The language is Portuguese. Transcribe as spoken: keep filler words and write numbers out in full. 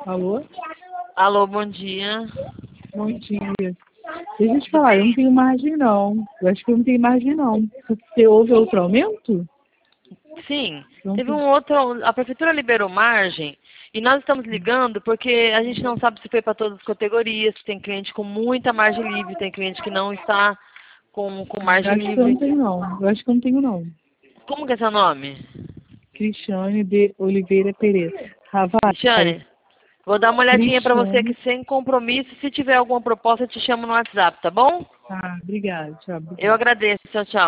Alô? Alô, bom dia. Bom dia. Deixa eu te falar, eu não tenho margem não. Eu acho que eu não tenho margem não. Você houve outro aumento? Sim, Não teve tem. um outro, a prefeitura liberou margem e nós estamos ligando porque a gente não sabe se foi para todas as categorias, tem cliente com muita margem livre, tem cliente que não está com, com Eu margem acho que eu não livre. tenho não. Eu acho que eu não tenho não. Como que é seu nome? Cristiane de Oliveira Pereira. Ravai. Cristiane? Vou dar uma olhadinha para você aqui Cristiane. sem compromisso, se tiver alguma proposta eu te chamo no WhatsApp, tá bom? Tá, obrigada. Tchau, Eu obrigada. agradeço, tchau, tchau.